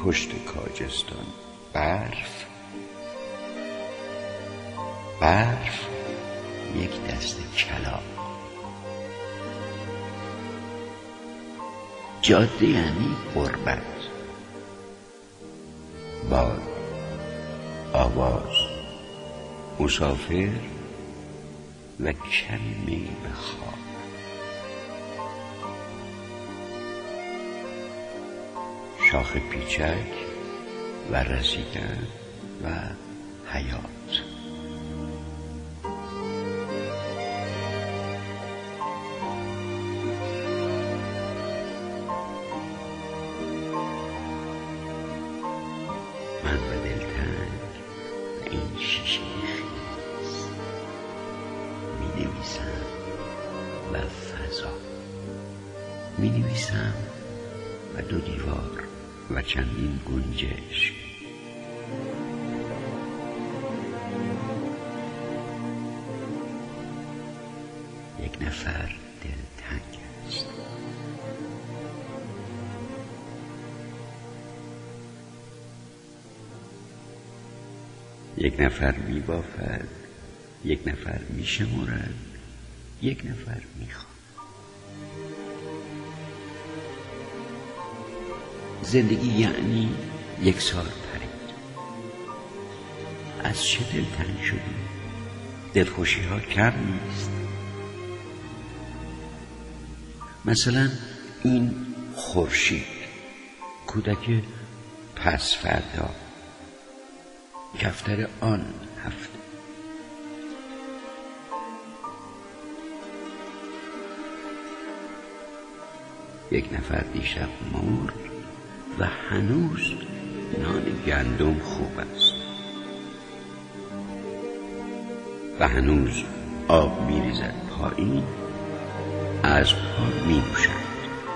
پشت کاجستان برف، برف یک دست کلاغ. جاده یعنی غربت، باد، آواز، مسافر و کمی میل به خواب. شاخ پیچک و رسیدن و حیات. من به دلتنگ و این شیشه خیز می نویسم و فضا می نویسم و دو دیوار و چندین گنجشک. یک نفر دلتنگ است. یک نفر می بافد، یک نفر می شمارد، یک نفر می خواد. زندگی یعنی یک سال پرید. از چه دلتنگ شدی؟ دلخوشی ها کم نیست. مثلا این خورشید، کودک پس فردا، کفتر آن هفته. یک نفر دیشب مرد و هنوز نان گندم خوب است و هنوز آب میریزد پایین، از پا می نوشد.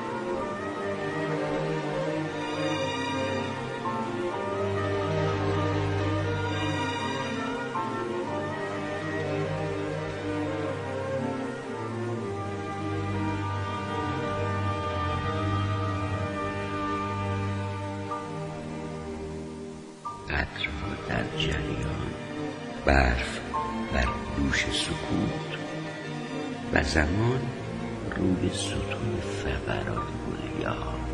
قطرها در جریان، برف بر دوش سکوت و زمان روی ستون فقرات گلیا.